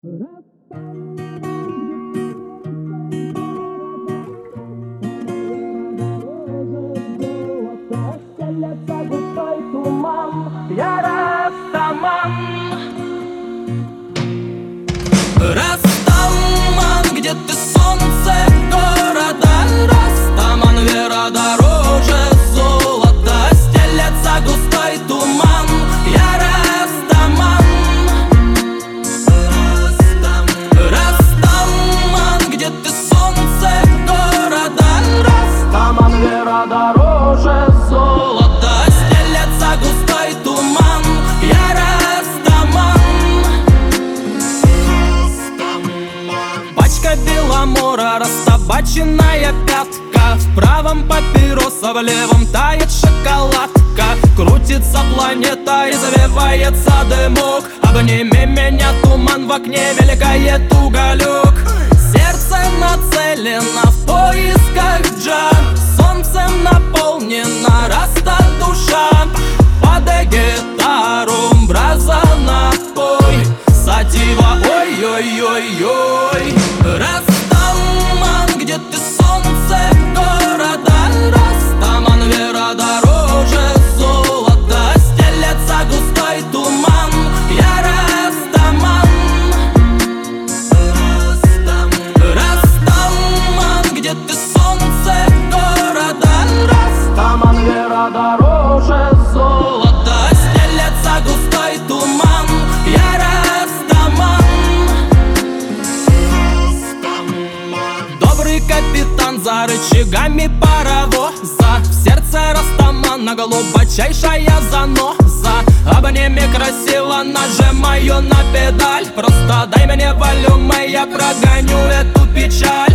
Стелется густой туман, я Растаман. Растаман, где ты, солнце города? Растаман, вера дороже золота. Стелется густой туман, я Растаман. Растаман, где ты, солнце города? Растаман, вера дороже золота. Стелется густой туман, я Растаман. Пачка Беломора, растабаченная пятка. В правом папироса, в левом тает шоколадка. Крутится планета и завивается дымок. Обними меня, туман, в окне мелькает уголек. Сердце нацелено в поисках джа. Солнцем наполнена раста душа. Под гитару браза напой. Сатива, ой-ой-ой-ой. Растаман, где ты, солнце города? Растаман, вера дороже золота. Стелется густой туман, я Растаман. Растаман, где ты, солнце города? Растаман, вера дороже золота. Стелется густой туман, я Растаман. Добрый капитан за рычагами паровоза. В сердце Растамана глубочайшая заноза. Обними красиво, нажимаю на педаль. Просто дай мне волюм, и я прогоню эту печаль.